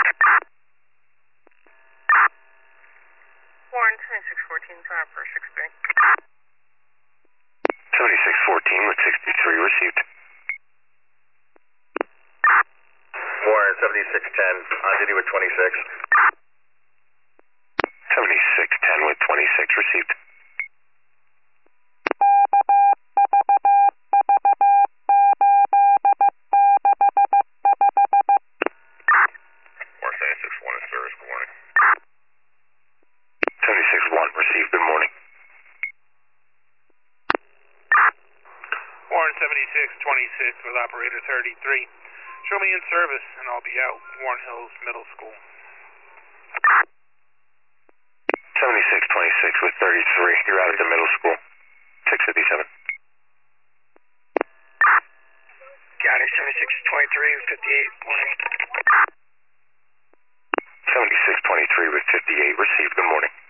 Warren 7614, time for 63. 7614 with 63 received. Warren 7610, on duty with 26. 7610 with 26 received. Warren 761 is service, good morning. 761 received, good morning. Warren 7626 with operator 33. Show me in service and I'll be out. Warren Hills Middle School. 7626 with 33. You're out at the middle school. 657. County 7623 with 58, morning. 7623 with 58 received, good morning.